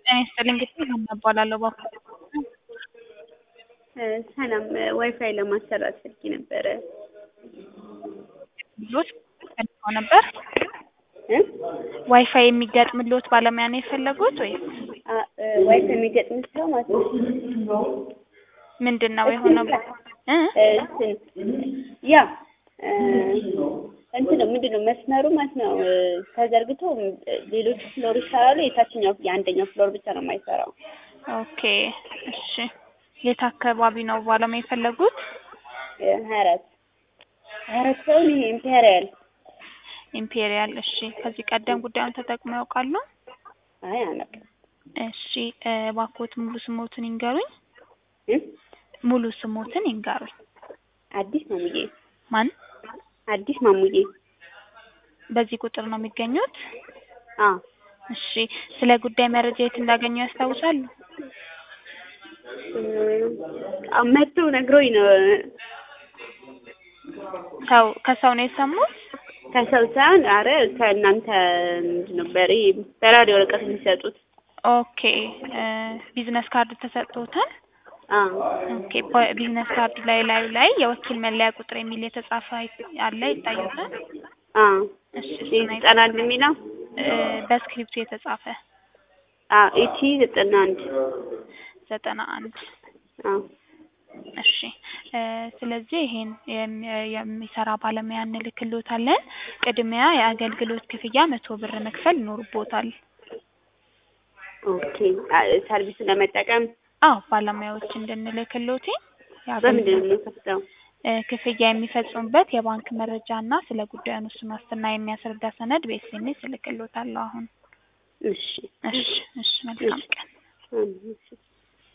ጤና ይስጥልኝ እንግዲህ ሀና እባላለሁ ባኮ ሰላም ዋይፋይ ለማሰራት ፈልጌ ነበረ። ልጆች ፈልገው ነበር። ዋይፋይ የሚገጥምልዎት ባለሙያ ነው የፈለጉት ወይስ ዋይፋይ የሚገጥም ሰው ማለት ነው? ምንድነው የሆነው? ያ እንትን ነው ምንድነው መስመሩ ማለት ነው ተዘርግቶ ሌሎች ፍሎር ይሰራሉ። የታችኛው የአንደኛው ፍሎር ብቻ ነው የማይሰራው። ኦኬ እሺ። የት አካባቢ ነው ባለሙያ የፈለጉት? 24 ሰው ነው ኢምፔሪያል። እሺ ከዚህ ቀደም ጉዳዩን ተጠቅመው ያውቃሉ? አይ አላውቅም። እሺ እባክዎት ሙሉ ስሞትን ይንገሩኝ። ሙሉ ስሞትን ይንገሩኝ። አዲስ ማሙዬ። ማን? አዲስ ማሙዬ። በዚህ ቁጥር ነው የሚገኙት? አዎ። እሺ ስለ ጉዳይ መረጃ የት እንዳገኙ ያስታውሳሉ? መጥቶ ነግሮኝ ነው። ከሰው ነው የሰሙት? ከሰው ሳይሆን ኧረ ከእናንተ ምንድን ነው በራሪ ወረቀት የሚሰጡት። ኦኬ ቢዝነስ ካርድ ተሰጥቶታል? ኦኬ ቢዝነስ ካርድ ላይ የወኪል መለያ ቁጥር የሚል የተጻፈ አለ ይታዩታል? እሺ ይጠናል የሚለው በስክሪፕቱ የተጻፈ ኢቲ 91 እሺ ስለዚህ ይሄን የሚሰራ ባለሙያ እንልክልዎታለን። ቅድሚያ የአገልግሎት ክፍያ 100 ብር መክፈል ይኖርብዎታል። ኦኬ ሰርቪስ ለመጠቀም? አዎ ባለሙያዎች እንድንልክልዎት በምንድን ነው የምንከፍተው? ክፍያ የሚፈጽሙበት የባንክ መረጃ እና ስለ ጉዳዩ ውሱን ዋስትና የሚያስረዳ ሰነድ በኤስኤምኤስ እልክልዎታለሁ አሁን። እሺ መልካም ቀን።